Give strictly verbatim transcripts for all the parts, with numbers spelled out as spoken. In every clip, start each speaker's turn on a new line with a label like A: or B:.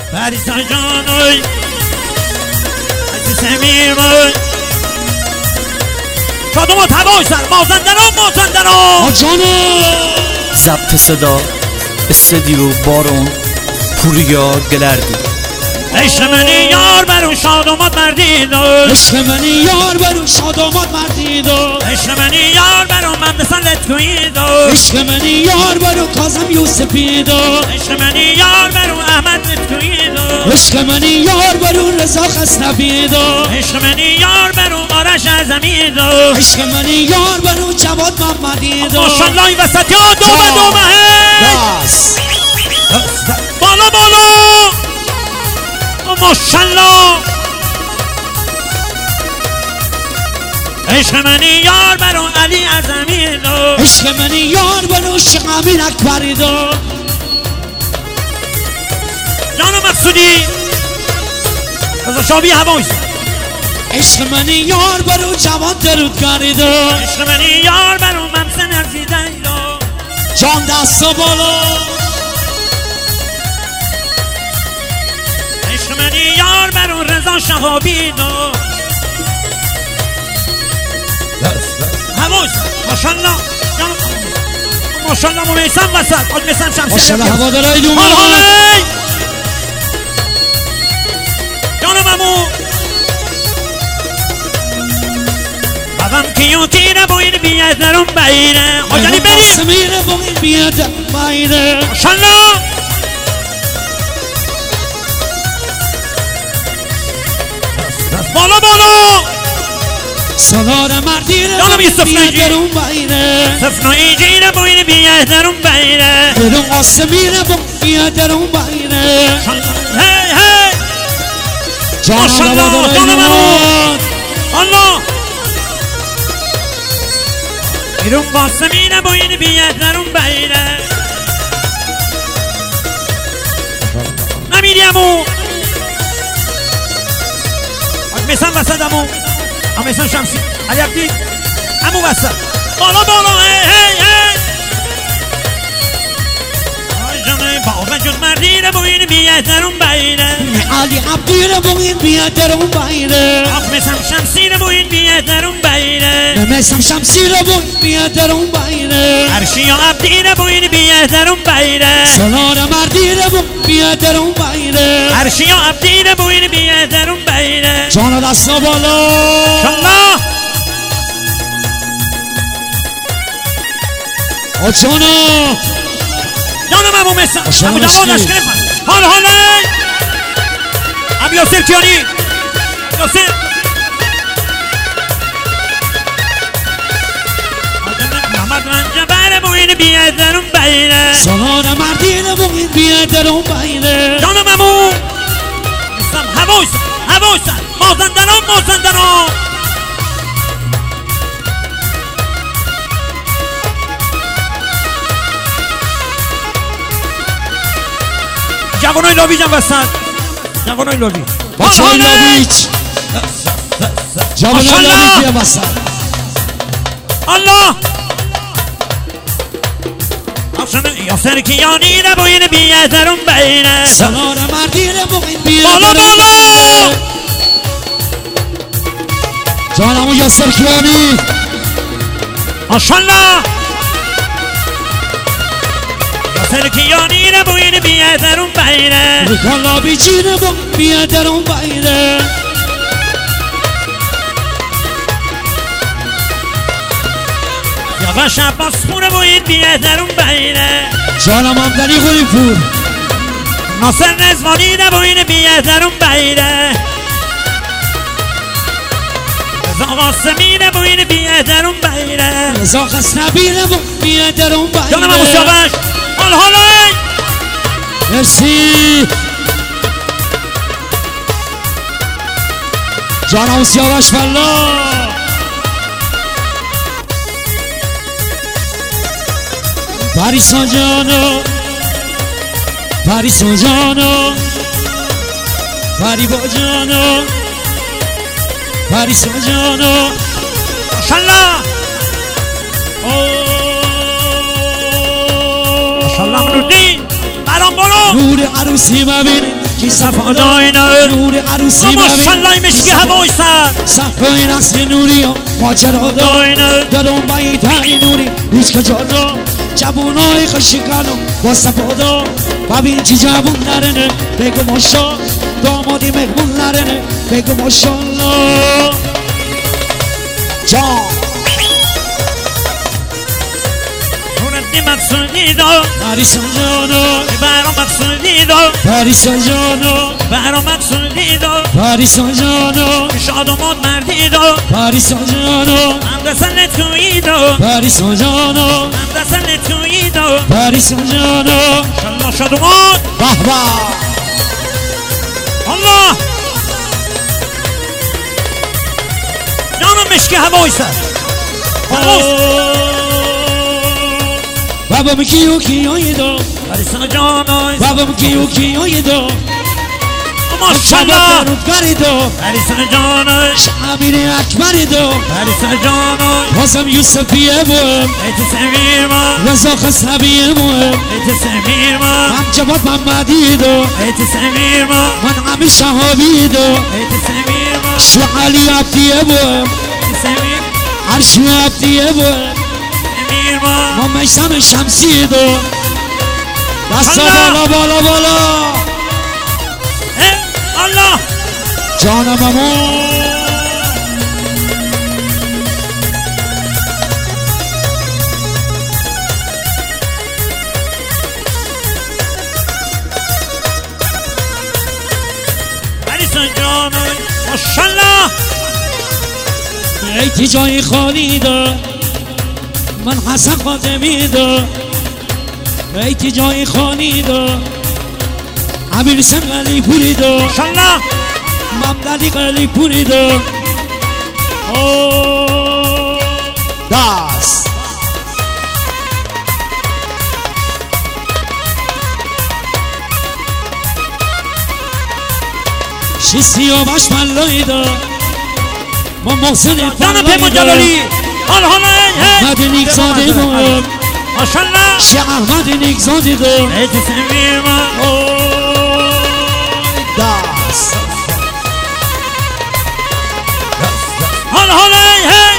A: پریسا جانوی عزیز سمیر بای شادومات هوای سر مازندران مازندران
B: آجانو
C: ضبط صدا استدیو بارون پوریا گلردی
A: عشق منی یار برون شادومات مردید
B: عشق منی یار برون شادومات مردید
A: عشق منی یار برون من بسلت کوید
B: عشق منی یار برون کازم یوسفید
A: عشق منی یار برون احمد نتکوید
B: عشق منی یار برون رضا خسروید
A: عشق منی یار برون آرش اعظمید
B: عشق منی یار برون جواد محمدید
A: ماشالله این وسط یا دومه دومه
B: داس
A: بالا بالا ماشالله عشق منی یار برون علی اعظمید
B: عشق منی یار برون شیخ امین اکبرید
A: جان مقصودی رضا شابی هوایس
B: عشق منی یار برون جوان درودگرید
A: عشق منی یار برون ممسن ارزیدید
B: جان دست بالا
A: عشق منی یار برون رضا شهابید هوایس ماشالله ماشالله مویسم وسط آج میسم شمسی
B: ماشالله هوا دارای دومه
A: حال حالی جانم امو بابم کیو تیره باید بیاد درون بایره آجانی بری
B: سمیره باید بیاد بایره
A: ماشالله بالا بالا
B: سالار مردیره
A: جانم یه
B: باید بیاد درون بایره
A: صفنایی جیره باید بیاد درون بایره
B: درون قاسمیره باید بیاد درون بایره
A: هی هی
B: ماشالله
A: جانم امو الله بیرون قاسمیره باید بیاد درون بایره نمیری امو آج میسم وسط امو امو میسم شمسی علی عبدی امو وسط بالا بالا هی هی هی آی جانه بابا جون مردیره باید بیاد درون بایره
B: علی عبدیره باید بیاد درون بایره
A: آخ میسم شمسیره باید بیاد درون بایره
B: نمیسم شمسیره باید بیاد درون بایره
A: عرشی یا عبدیره باید بیاد درون بایره
B: سالار مردیره باید بیاد درون بایره
A: عرشی یا عبدیره باید بیاد درون بایره
B: جان دستا بالا
A: الله
B: آجانا
A: جانم امو میسم
B: آشان
A: امو جوان
B: مشکی.
A: اشکره فن حال حاله ام یاسر کیانی یاسر محمد رنجبر باید بیاد درون بایره
B: سالار مردیره باید بیاد درون بایره
A: جانم امو میسم هوایسن هوایسن مازندران مازندران جوانای لابی جان وسط جوانای لابی
B: بچه های لابیچ جوان های
A: ماشالله.
B: لابیچ بیا بسر
A: الله آشان یاسر کیانی رو باید بیاد درون بایره
B: سالار مردیره باید بیاد
A: بالا
B: درون
A: بالا
B: بایره جانمو یاسر کیانی
A: ماشالله یاسر کیانی رو باید بیاد درون بایره
B: ریکان لابیچی رو باید بیاد درون بایره
A: یواش عباس پور باید بیاد درون بایره
B: جانم همدنی خوری پور
A: ناصر رزوانی رو باید بیاد درون بایره رضا قاسمی رو باید بیاد درون بایره
B: رضا خسنبی رو باید بیاد درون
A: جانم امو
B: بایره
A: سیاوش حال حاله
B: مرسی جانم سیاوش والله پریسا جانو پریسا جانو پریبا جانو پریسا جانو
A: ماشالله ماشالله منوردین برام برو
B: نور عروسی ببین کی صفا داینه نور عروسی ببین
A: ماشالله مشکی هوای سر
B: صفای نسل نوری و ماجرا داینه دادم بایتای نوری هیچ کجا دا جوونای خشکانو با سپادا ببین چی جوون نرنه بگو ماشا دامادی مهمون نرنه بگو ماشالله جان
A: مقصودی دو
B: پریسان جانو
A: برام مقصودی دو
B: پریسان جانو
A: برام مقصودی دو
B: پریسان جانو
A: شاد و مد مردی دو
B: پریسان جانو
A: هم دستن تویی دو
B: پریسان جانو
A: هم دستن تویی دو
B: پریسان جانو
A: شالله شاد و مد
B: به به
A: الله جانم مشکی هوای سر
B: بابام کیو کیوی دو
A: پریسان جانای
B: بابام کیو کیوی دو
A: ماشالله
B: رودگاری دو
A: پریسان جانای
B: امیر اکبری دو
A: پریسان جانای
B: بازم یوسفیه مهم
A: ایت سمیر ما
B: رضا خسرویه مهم
A: ایت سمیر ما
B: هم جواد محمدی دو
A: ایت سمیر ما
B: من امیر شهابی دو
A: ایت سمیر ما
B: شو علی عبدیه مهم
A: ایت سمیر
B: عرشی عبدیه مهم
A: سمیر ما
B: ما میسم شمسی دو دستا
A: الله.
B: بالا بالا بالا
A: اه، الله
B: جانم امون
A: پریسان جانای ماشالله
B: ایتی جای خالی دا من حسن خاتمی دا ایتی جای خالی دا امیر سن قلی پوری دا
A: ماشالله
B: ممدلی قلی پوری دا اوه دست شیستی و باش ملایی دا ما محسن
A: جانم پیمان جلالی حال حال ای
B: احمد نیکزاده مهم
A: ماشالله
B: شیخ احمد نیکزاده دا
A: ایت سمیر ما
B: دست
A: حال حال ای هی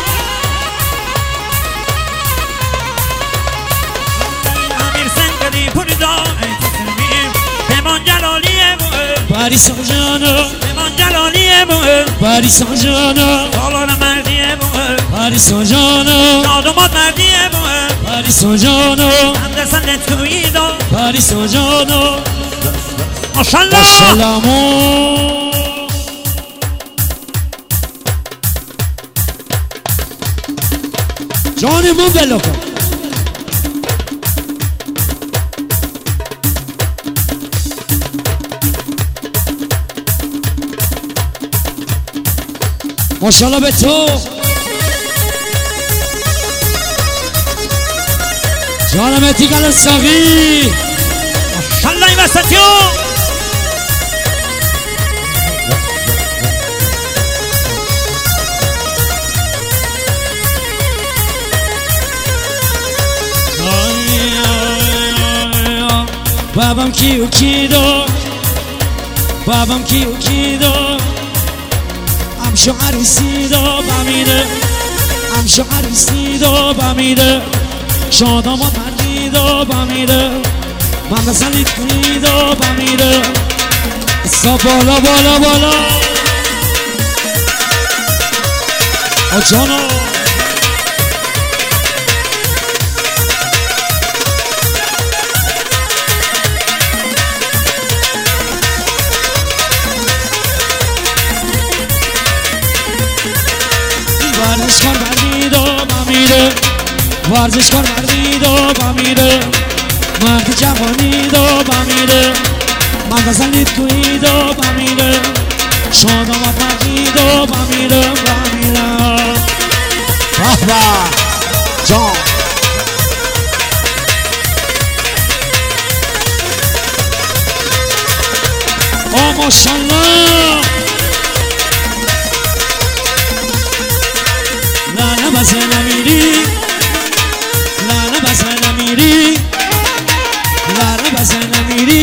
A: امیر سنگلی پوری دا ایت سمیر پیمان جلالی مهم
B: پریسان جانو
A: پیمان جلالی مهم
B: پریسان جانو
A: سالار مردی مهم
B: پریسان جانو
A: شادومات مردی مهم
B: پریسان جانو
A: هم دستن تویی دو
B: پریسان جانو
A: ماشالله
B: سلامو جانمون بلو کن ماشالله به تو جانم اتیقل ساقی
A: ماشالله این وسطیو
B: بابام کیو کی دو بابام کیو کی دو امشو عروسی دو بمیره امشو عروسی دو بمیره شادام و مردی دو بمیره من بسنید کنی دو بمیره سا بالا بالا بالا آجانو ورزش کن مردی دو بمیره ورزش کن مردی دو بمیره مرد جوانی دو بمیره من بزنید توی دو بمیره شادم و مردی دو بمیره بمیره به به جان آه ماشالله لاله بس نمیری لاله بس نمیری لاله بس نمیری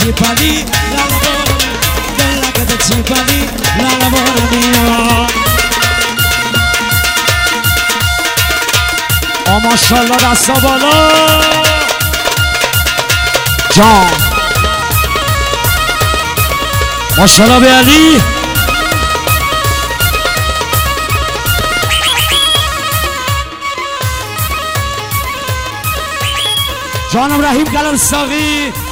B: چیپالی لالامون دلا که چیپالی لالامون میا آ ماشالله دستا بالا جان ماشالله به علی جانم رحیم کلان ساقی